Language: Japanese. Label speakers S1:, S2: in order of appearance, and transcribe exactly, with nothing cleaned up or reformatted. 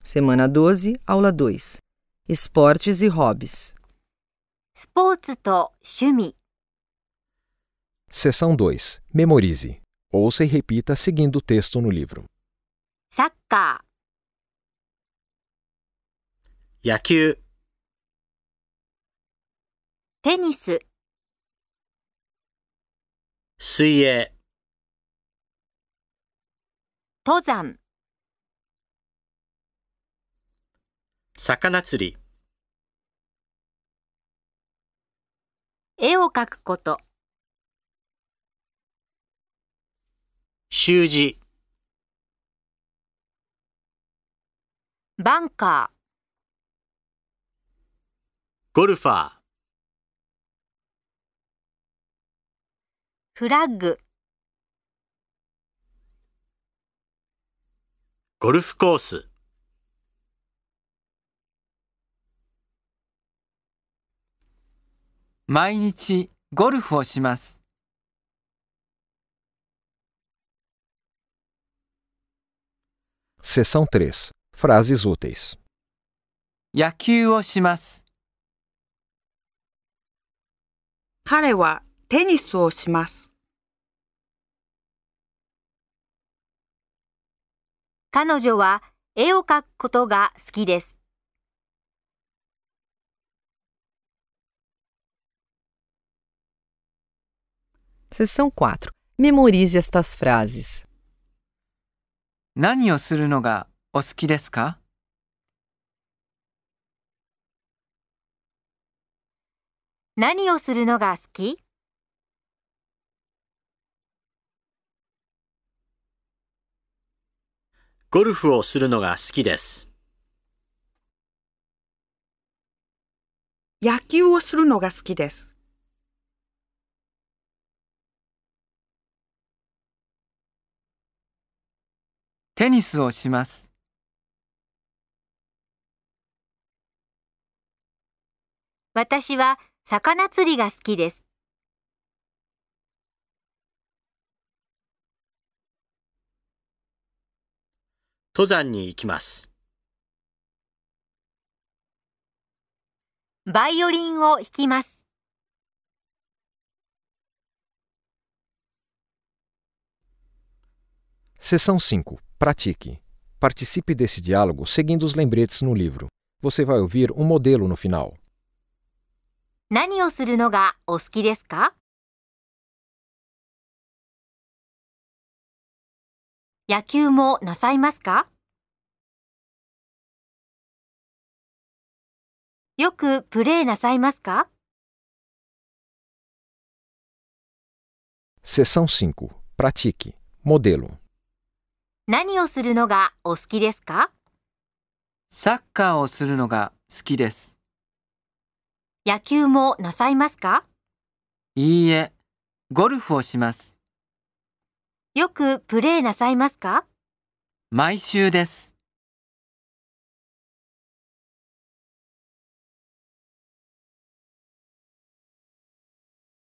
S1: Semana doze, aula dois. Esportes e hobbies.
S2: スポーツと趣味。
S3: Seção dois. Memorize. Ouça e repita seguindo o texto no livro.
S2: サッカ
S4: 野球、
S2: ー、テニス、
S4: 水泳、
S2: 登山、
S4: 魚釣り、
S2: 絵を描くこと、
S4: 習字、
S2: バンカ
S4: ゴルファー、
S2: ー、フラッグ、
S4: ゴルフコース、
S5: 毎日ゴルフをします。
S3: Seção três. Frases úteis.
S5: 野球をします。
S6: 彼はテニスをします。
S2: 彼女は絵を描くことが好きです。
S1: Seção quatro. Memorize estas frases.
S5: 何をするのがお好きですか？
S2: 何をするのが好き？
S4: ゴルフをするのが好きです。
S6: 野球をするのが好きです。
S5: テニスをします。
S2: 私は魚釣りが好きです。
S4: 登山に行きます。
S2: バイオリンを弾きます。
S3: Seção cinco. Pratique. Participe desse diálogo seguindo os lembretes no livro. Você vai ouvir um modelo no final.
S2: 何をするのがお好きですか？野球もなさいますか？よくプレーなさいますか？
S3: Seção cinco. Pratique. Modelo.
S2: 何をするのがお好きですか？
S5: サッカーをするのが好きです。
S2: 野球もなさいますか？
S5: いいえ、ゴルフをします。
S2: よくプレーなさいますか？
S5: 毎週です。